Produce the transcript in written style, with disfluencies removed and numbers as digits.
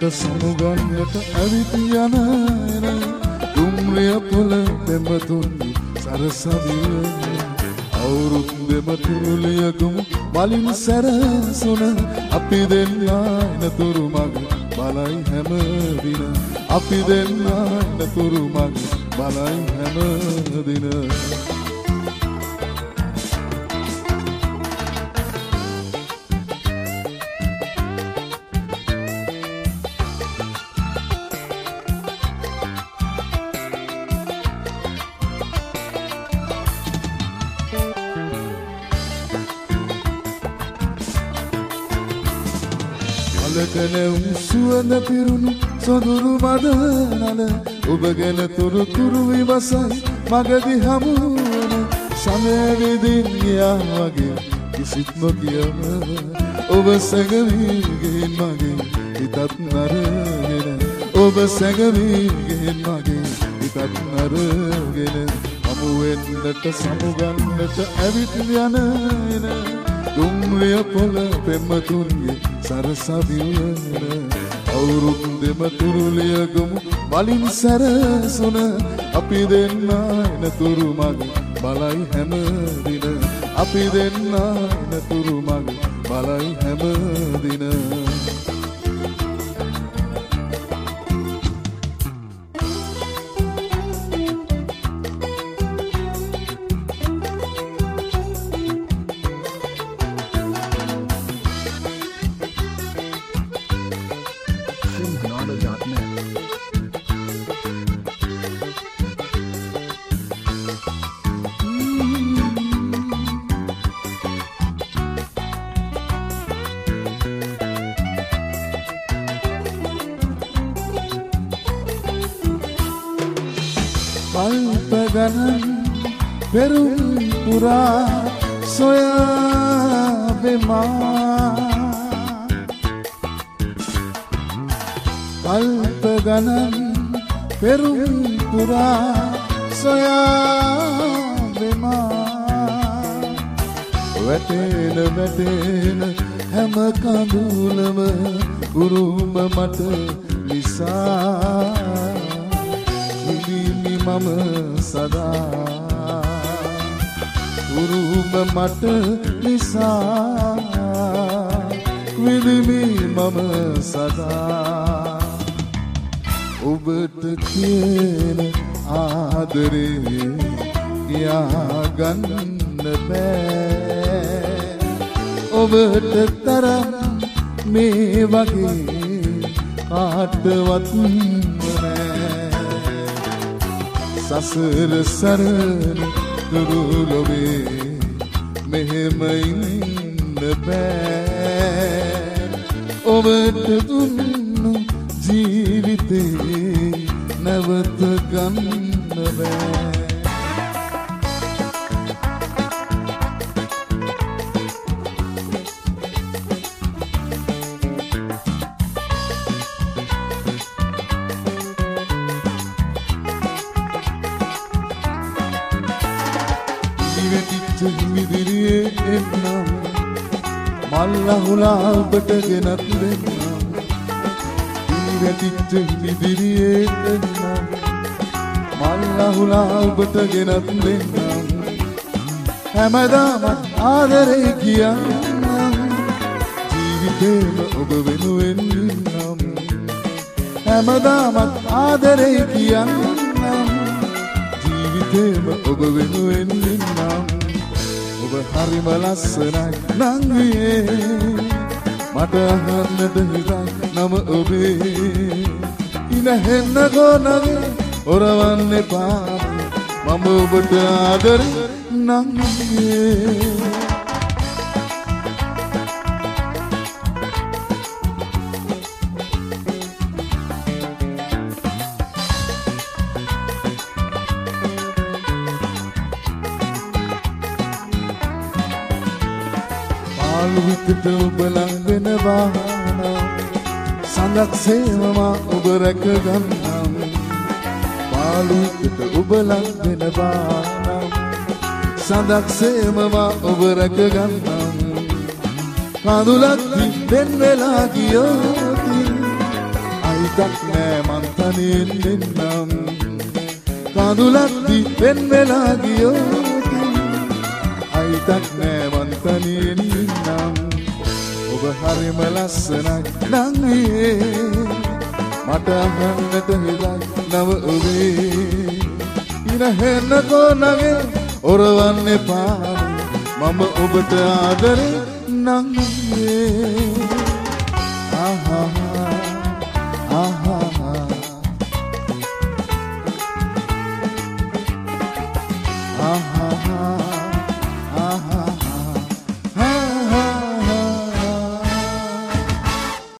සමුගන්නට ඇවිත් යන එන දුම්රිය පොළ දෙමතුන් සරසවිය අවුරුත් දෙමතුරුලියකුම මලින් සැරසුන අපි දෙන්නා එනතුරු මග බලයි හැම දින අපි දෙන්නා එනතුරු මග බලයි හැම දින සුවඳ පිරුණු සොඳුරු මදනල ඔබ ගැන තුරුතුරු විමසයි මගදි හමුවන සමය විදින් ගියා වගේ කිසිත් නොකියම ඔබ සැඟවීගෙන් මගේ හිතත් නරගෙන ඔබ සැඟවීගෙන් මගේ හිතත් නරගෙන හමුවෙන්නට සමුගන්නට ඇවිත් යන එන දුම්රිය පොළ පෙම්මතුන්ගේ සරසවියන අවුරුත් දෙමතුරුලියගමු මලින් සැරසුන අපි දෙන්නා එනතුරු මග බලයි හැම දින අපි දෙන්නා එනතුරු මග බලයි හැම දින පෙරුම් පුරා සොයා වෙමා කල්ප ගණන් පෙරුම් පුරා සොයා වෙමා වැටෙන වැටෙන හැම කඳුලම උරුම මට නිසා ඉදිමි මම සදා උරුම මට නිසා විදිමි මම සදා ඔබට කියන ආදරේ කියාගන්න බෑ ඔබට තරම් මේ වගේ කාටවත් සසර සරණ දුරු ලොවේ මෙහෙම ඉන්න බෑ ඔබට දුන්නු ජීවිතේ නැවත ගන්න බෑ මල්ලහුලා ඔබට ගෙනත් දෙන්නම් ඉරටිච්ච ඉදිරියේ දෙන්නම් මල්ලහුලා ඔබට ගෙනත් දෙන්නම් හැමදාම ආදරේ කියන්නම් ජීවිතේම ඔබ වෙනුවෙන් ඉන්නම් හැමදාම ආදරේ කියන්නම් ජීවිතේම ඔබ වෙනුවෙන් ඉන්නම් ඔබ හරිම ලස්සනයි නංගියේ මට අහන්නට හිතයි නම ඔබේ ඉනහෙන්න ගොනගේ ඔරවන්න එපා මම ඔබට ආදරේ නංගියේ විකට ඔබ ලං වෙනවා සඳක් සේවම ඔබ රැක ගන්නම් පාළු විකට ඔබ ලං වෙනවා සඳක් සේවම ඔබ රැක ගන්නම් කඳුලක් දිවෙන් වෙලා ගියොත් අයිතක් නෑ මං තනියෙන් දෙන්නම් කඳුලක් දිවෙන් වෙලා ගියොත් අයිතක් නෑ මං තනියෙන් ඉන්නම් ඔබ හරිම ලස්සනයි නංගියේ මට අහන්නට හිතක් නව ඔබේ ඉරහෙන්න කොනගේ ඔරවන්න එපා මම ඔබට ආදරේ නංගියේ